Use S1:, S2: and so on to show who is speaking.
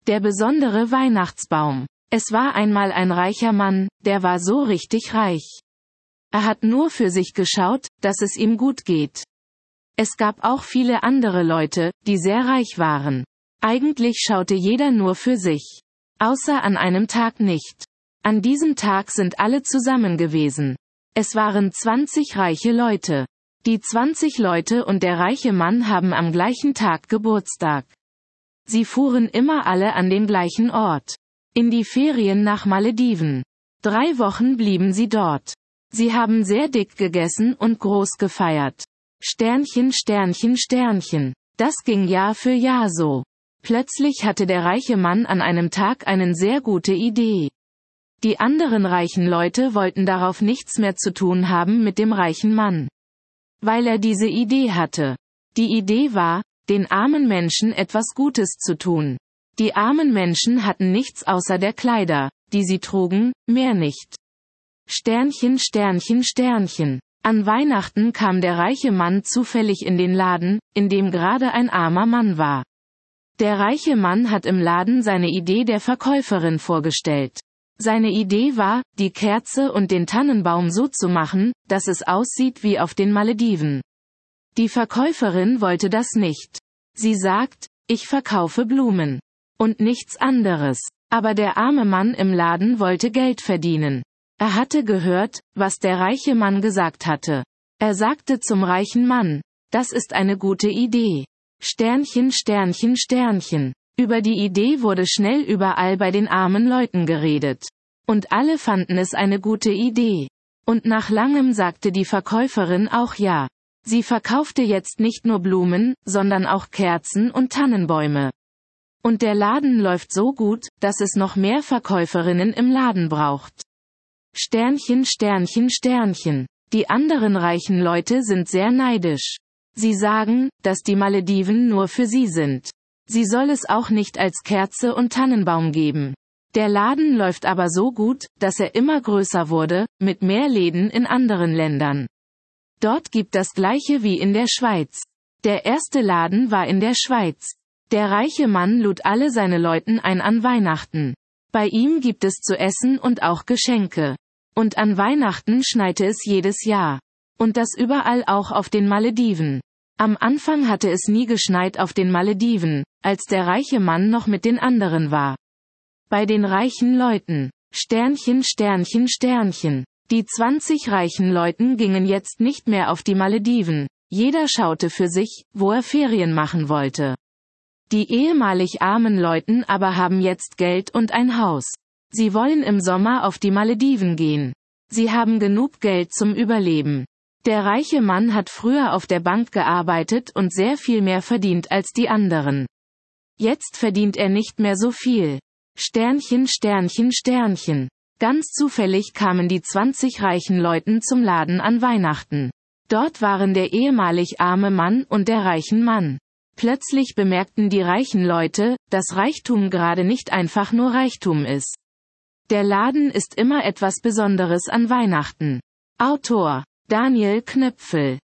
S1: Der besondere Weihnachtsbaum. Es war einmal ein reicher Mann, der war so richtig reich. Er hat nur für sich geschaut, dass es ihm gut geht. Es gab auch viele andere Leute, die sehr reich waren. Eigentlich schaute jeder nur für sich. Außer an einem Tag nicht. An diesem Tag sind alle zusammen gewesen. Es waren 20 reiche Leute. Die 20 Leute und der reiche Mann haben am gleichen Tag Geburtstag. Sie fuhren immer alle an den gleichen Ort. In die Ferien nach Malediven. 3 Wochen blieben sie dort. Sie haben sehr dick gegessen und groß gefeiert. Sternchen, Sternchen, Sternchen. Das ging Jahr für Jahr so. Plötzlich hatte der reiche Mann an einem Tag eine sehr gute Idee. Die anderen reichen Leute wollten darauf nichts mehr zu tun haben mit dem reichen Mann. Weil er diese Idee hatte. Die Idee war, den armen Menschen etwas Gutes zu tun. Die armen Menschen hatten nichts außer der Kleider, die sie trugen, mehr nicht. Sternchen, Sternchen, Sternchen. An Weihnachten kam der reiche Mann zufällig in den Laden, in dem gerade ein armer Mann war. Der reiche Mann hat im Laden seine Idee der Verkäuferin vorgestellt. Seine Idee war, die Kerze und den Tannenbaum so zu machen, dass es aussieht wie auf den Malediven. Die Verkäuferin wollte das nicht. Sie sagt, ich verkaufe Blumen. Und nichts anderes. Aber der arme Mann im Laden wollte Geld verdienen. Er hatte gehört, was der reiche Mann gesagt hatte. Er sagte zum reichen Mann, das ist eine gute Idee. Sternchen, Sternchen, Sternchen. Über die Idee wurde schnell überall bei den armen Leuten geredet. Und alle fanden es eine gute Idee. Und nach langem sagte die Verkäuferin auch ja. Sie verkaufte jetzt nicht nur Blumen, sondern auch Kerzen und Tannenbäume. Und der Laden läuft so gut, dass es noch mehr Verkäuferinnen im Laden braucht. Sternchen, Sternchen, Sternchen. Die anderen reichen Leute sind sehr neidisch. Sie sagen, dass die Malediven nur für sie sind. Sie soll es auch nicht als Kerze und Tannenbaum geben. Der Laden läuft aber so gut, dass er immer größer wurde, mit mehr Läden in anderen Ländern. Dort gibt das gleiche wie in der Schweiz. Der erste Laden war in der Schweiz. Der reiche Mann lud alle seine Leuten ein an Weihnachten. Bei ihm gibt es zu essen und auch Geschenke. Und an Weihnachten schneite es jedes Jahr. Und das überall auch auf den Malediven. Am Anfang hatte es nie geschneit auf den Malediven, als der reiche Mann noch mit den anderen war. Bei den reichen Leuten. Sternchen, Sternchen, Sternchen. Die 20 reichen Leuten gingen jetzt nicht mehr auf die Malediven. Jeder schaute für sich, wo er Ferien machen wollte. Die ehemalig armen Leuten aber haben jetzt Geld und ein Haus. Sie wollen im Sommer auf die Malediven gehen. Sie haben genug Geld zum Überleben. Der reiche Mann hat früher auf der Bank gearbeitet und sehr viel mehr verdient als die anderen. Jetzt verdient er nicht mehr so viel. Sternchen, Sternchen, Sternchen. Ganz zufällig kamen die 20 reichen Leuten zum Laden an Weihnachten. Dort waren der ehemalig arme Mann und der reichen Mann. Plötzlich bemerkten die reichen Leute, dass Reichtum gerade nicht einfach nur Reichtum ist. Der Laden ist immer etwas Besonderes an Weihnachten. Autor: Daniel Knöpfel.